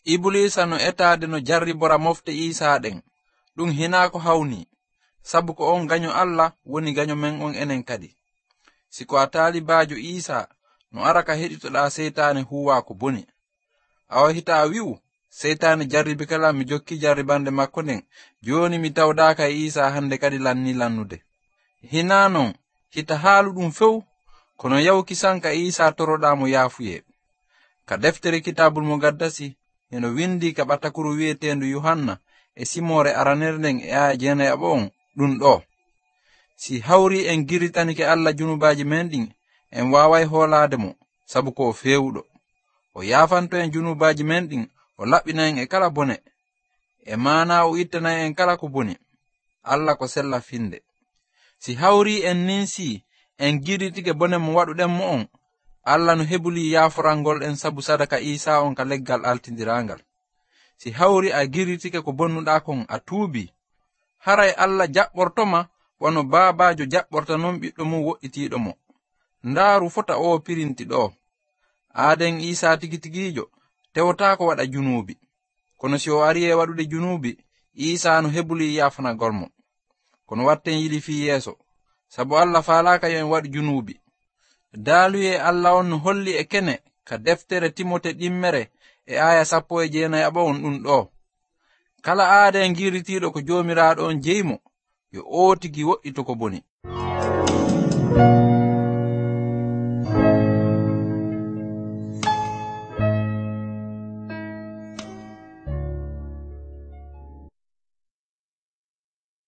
Ibulisa no etade no jarribora mofte Isa den ɗum hina ko hawni sabu ko on ganyo Allah woni ganyo men on enen kadi. Siko a talibajo Isa no araka heditoɗa seytane huwa ko boni. Awa hita a wi'u seytane jarribi kala mi jokki jarribande makko nden joni mi tawdaka Isa hande kadi lanni lannude. Hina non hita haalu ɗum few kono yawki sanka Isa toroɗa mo yaafuye. Ka deftere kitabul mugaddasi eno windi ka ɓatakuru wi'etendu Yohanna e simore araner nden e aya 9 ɗum ɗo: si hawri en giritanike Allah junubaji men ɗin en wawai hoolade mo sabu ko fewuɗo. O yaafanto en junubaji men ɗin o laɓɓina en e kala bone e mana o ittana en kala ko boni. Allah ko sella finde. Si hawri en ninsi en giritike bone mo waɗuɗen mo on, Allah no hebuli yaaforangol en sabu sadaka Isa on ka leggal altidirangal. Si hawri a giritike ko bonnuɗa kon a tuubi, haray Allah jaɓɓortoma wano baabajo jaɓɓorta non ɓiɗɗo mum wo'itiɗo mo. Ndaaru fota o pirinti ɗo. Aaden Isa tigitigijo tewata ko waɗa junubi, kono si o ari e waɗude junubi, Isa no hebuli yaafanagol mo. Kono watten yiɗi fi yeeso, sabu Allah faalaka yo en waɗu junubi. Daaluye Allah on no holli e kene ka deftere Timote ɗimmere e aya 19 ɗum ɗo: kala aaden giritiɗo ko jomiraɗo on jeymo yo o tigi wo'ito ko boni.